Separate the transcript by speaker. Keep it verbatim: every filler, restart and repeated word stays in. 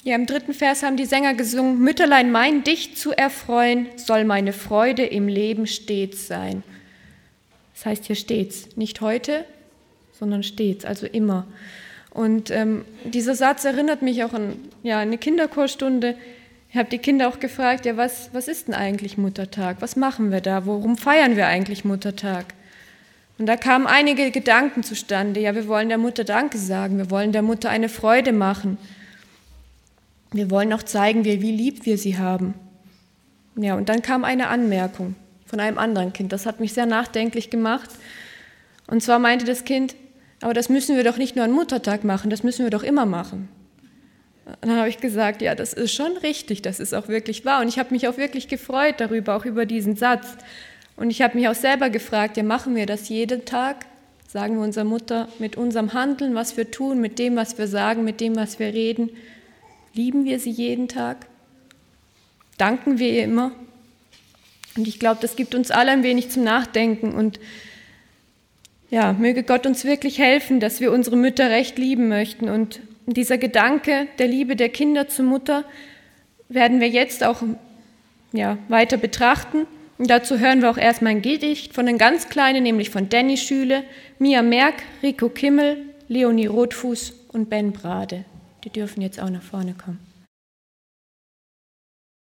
Speaker 1: Ja, im dritten Vers haben die Sänger gesungen: Mütterlein mein, dich zu erfreuen, soll meine Freude im Leben stets sein. Das heißt hier stets, nicht heute, sondern stets, also immer. Und ähm, dieser Satz erinnert mich auch an ja, eine Kinderchorstunde. Ich habe die Kinder auch gefragt, ja, was, was ist denn eigentlich Muttertag? Was machen wir da? Worum feiern wir eigentlich Muttertag? Und da kamen einige Gedanken zustande. Ja, wir wollen der Mutter Danke sagen, wir wollen der Mutter eine Freude machen. Wir wollen auch zeigen, wie, wie lieb wir sie haben. Ja, und dann kam eine Anmerkung von einem anderen Kind. Das hat mich sehr nachdenklich gemacht. Und zwar meinte das Kind: Aber das müssen wir doch nicht nur an Muttertag machen, das müssen wir doch immer machen. Und dann habe ich gesagt, ja, das ist schon richtig, das ist auch wirklich wahr. Und ich habe mich auch wirklich gefreut darüber, auch über diesen Satz. Und ich habe mich auch selber gefragt, ja, machen wir das jeden Tag? Sagen wir unserer Mutter mit unserem Handeln, was wir tun, mit dem, was wir sagen, mit dem, was wir reden? Lieben wir sie jeden Tag? Danken wir ihr immer? Und ich glaube, das gibt uns alle ein wenig zum Nachdenken. Und ja, möge Gott uns wirklich helfen, dass wir unsere Mütter recht lieben möchten. Und dieser Gedanke der Liebe der Kinder zur Mutter werden wir jetzt auch ja, weiter betrachten. Und dazu hören wir auch erstmal ein Gedicht von den ganz Kleinen, nämlich von Danny Schüle, Mia Merck, Rico Kimmel, Leonie Rotfuß und Ben Brade. Die dürfen jetzt auch nach vorne kommen.